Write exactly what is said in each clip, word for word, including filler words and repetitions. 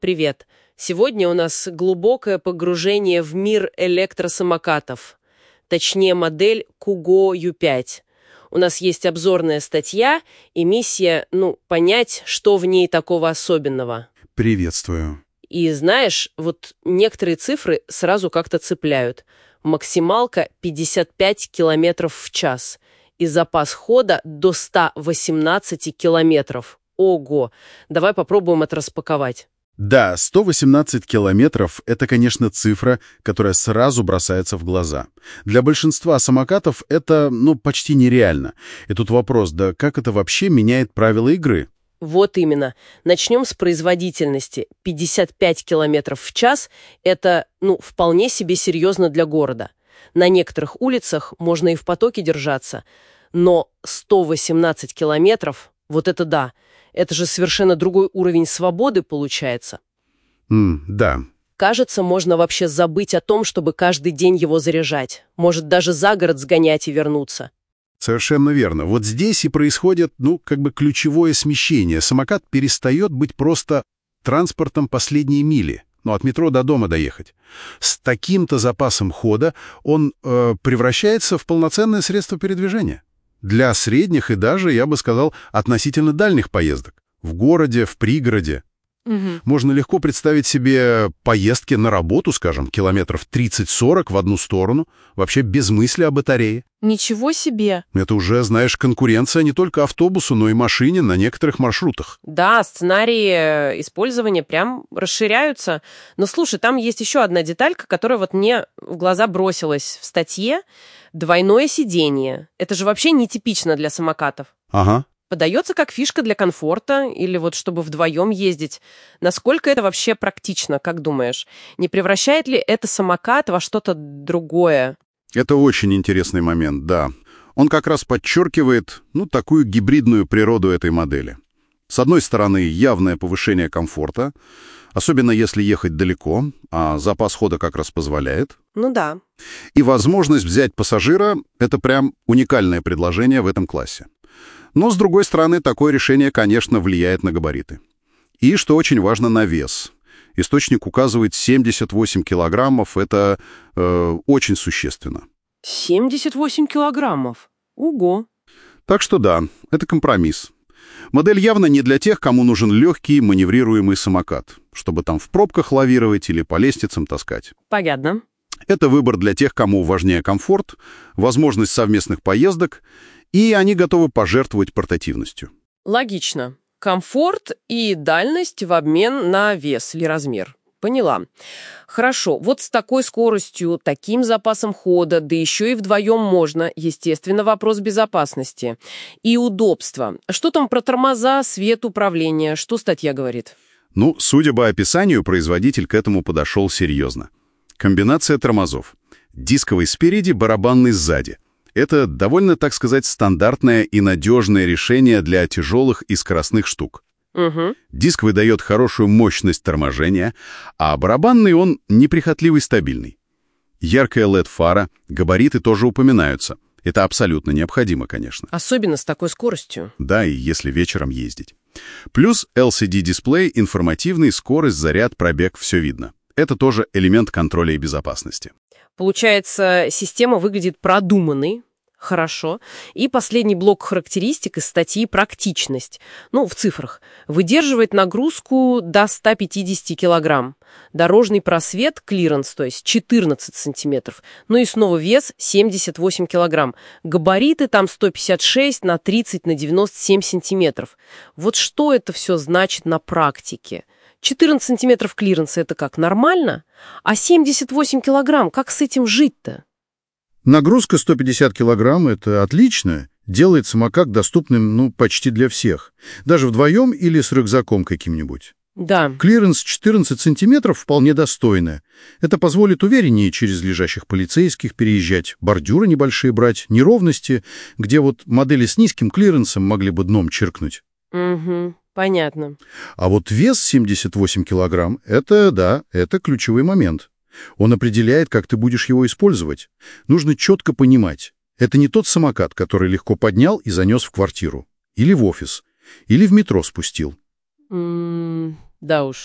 Привет. Сегодня у нас глубокое погружение в мир электросамокатов. Точнее, модель Kugo ю пять. У нас есть обзорная статья и миссия, ну, понять, что в ней такого особенного. Приветствую. И знаешь, вот некоторые цифры сразу как-то цепляют. Максималка пятьдесят пять километров в час и запас хода до ста восемнадцати километров. Ого! Давай попробуем это распаковать. Да, сто восемнадцать километров — это, конечно, цифра, которая сразу бросается в глаза. Для большинства самокатов это, ну, почти нереально. И тут вопрос, да как это вообще меняет правила игры? Вот именно. Начнем с производительности. пятьдесят пять километров в час – это, ну, вполне себе серьезно для города. На некоторых улицах можно и в потоке держаться. Но сто восемнадцать километров – вот это да. Это же совершенно другой уровень свободы получается. Mm, да. Кажется, можно вообще забыть о том, чтобы каждый день его заряжать. Может, даже за город сгонять и вернуться. Совершенно верно. Вот здесь и происходит, ну, как бы ключевое смещение. Самокат перестает быть просто транспортом последней мили. Ну, от метро до дома доехать. С таким-то запасом хода он э, превращается в полноценное средство передвижения. Для средних и даже, я бы сказал, относительно дальних поездок. В городе, в пригороде. Угу. Можно легко представить себе поездки на работу, скажем, километров тридцать-сорок в одну сторону, вообще без мысли о батарее. Ничего себе! Это уже, знаешь, конкуренция не только автобусу, но и машине на некоторых маршрутах. Да, сценарии использования прям расширяются. Но слушай, там есть еще одна деталька, которая вот мне в глаза бросилась в статье. Двойное сиденье. Это же вообще нетипично для самокатов. Ага. Подается как фишка для комфорта или вот чтобы вдвоем ездить. Насколько это вообще практично, как думаешь? Не превращает ли это самокат во что-то другое? Это очень интересный момент, да. Он как раз подчеркивает, ну, такую гибридную природу этой модели. С одной стороны, явное повышение комфорта, особенно если ехать далеко, а запас хода как раз позволяет. Ну да. И возможность взять пассажира — это прям уникальное предложение в этом классе. Но, с другой стороны, такое решение, конечно, влияет на габариты. И, что очень важно, на вес. Источник указывает семьдесят восемь килограммов, это э, очень существенно. семьдесят восемь килограммов? Ого! Так что да, это компромисс. Модель явно не для тех, кому нужен легкий маневрируемый самокат, чтобы там в пробках лавировать или по лестницам таскать. Понятно. Это выбор для тех, кому важнее комфорт, возможность совместных поездок, и они готовы пожертвовать портативностью. Логично. Комфорт и дальность в обмен на вес или размер. Поняла. Хорошо, вот с такой скоростью, таким запасом хода, да еще и вдвоем можно, естественно, вопрос безопасности и удобства. Что там про тормоза, свет управления? Что статья говорит? Ну, судя по описанию, производитель к этому подошел серьезно. Комбинация тормозов. Дисковый спереди, барабанный сзади. Это довольно, так сказать, стандартное и надежное решение для тяжелых и скоростных штук. Угу. Диск выдает хорошую мощность торможения, а барабанный он неприхотливый, стабильный. Яркая эл и ди-фара, габариты тоже упоминаются. Это абсолютно необходимо, конечно. Особенно с такой скоростью. Да, и если вечером ездить. Плюс эл си ди-дисплей, информативный, скорость, заряд, пробег, все видно. Это тоже элемент контроля и безопасности. Получается, система выглядит продуманной, хорошо. И последний блок характеристик из статьи — практичность. Ну, в цифрах. Выдерживает нагрузку до ста пятидесяти килограмм. Дорожный просвет, клиренс, то есть четырнадцать сантиметров. Ну и снова вес семьдесят восемь килограмм. Габариты там сто пятьдесят шесть на тридцать на девяносто семь сантиметров. Вот что это все значит на практике? четырнадцать сантиметров клиренса — это как, нормально? А семьдесят восемь килограмм, как с этим жить-то? Нагрузка сто пятьдесят килограмм — это отлично. Делает самокат доступным, ну, почти для всех. Даже вдвоем или с рюкзаком каким-нибудь. Да. Клиренс четырнадцать сантиметров вполне достойно. Это позволит увереннее через лежащих полицейских переезжать, бордюры небольшие брать, неровности, где вот модели с низким клиренсом могли бы дном чиркнуть. Угу. Понятно. А вот вес семьдесят восемь килограмм — это, да, это ключевой момент. Он определяет, как ты будешь его использовать. Нужно четко понимать. Это не тот самокат, который легко поднял и занес в квартиру. Или в офис. Или в метро спустил. М-м, да уж.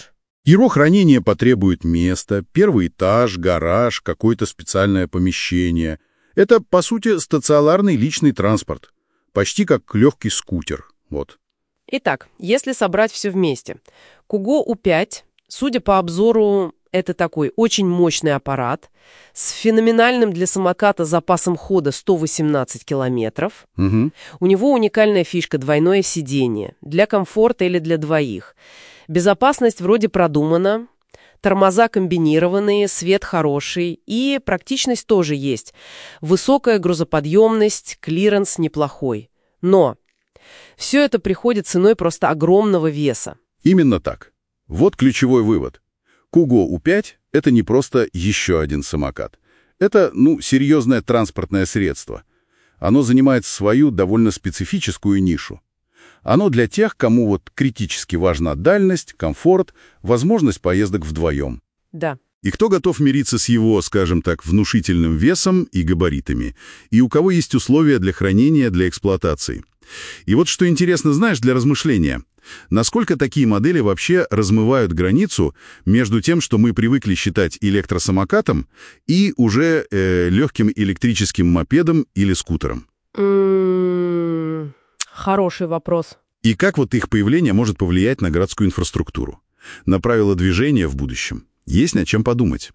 Его хранение потребует места, первый этаж, гараж, какое-то специальное помещение. Это, по сути, стационарный личный транспорт. Почти как легкий скутер. Вот. Итак, если собрать все вместе. Kugo У пять, судя по обзору, это такой очень мощный аппарат с феноменальным для самоката запасом хода сто восемнадцать километров. Угу. У него уникальная фишка — двойное сиденье. Для комфорта или для двоих. Безопасность вроде продумана, тормоза комбинированные, свет хороший и практичность тоже есть. Высокая грузоподъемность, клиренс неплохой. Но все это приходит ценой просто огромного веса. Именно так. Вот ключевой вывод. Kugo У пять — это не просто еще один самокат. Это, ну, серьезное транспортное средство. Оно занимает свою довольно специфическую нишу. Оно для тех, кому вот критически важна дальность, комфорт, возможность поездок вдвоем. Да. И кто готов мириться с его, скажем так, внушительным весом и габаритами, и у кого есть условия для хранения, для эксплуатации. И вот что интересно, знаешь, для размышления. Насколько такие модели вообще размывают границу между тем, что мы привыкли считать электросамокатом, и уже э, легким электрическим мопедом или скутером? М-м-м, хороший вопрос. И как вот их появление может повлиять на городскую инфраструктуру, на правила движения в будущем? Есть над чем подумать.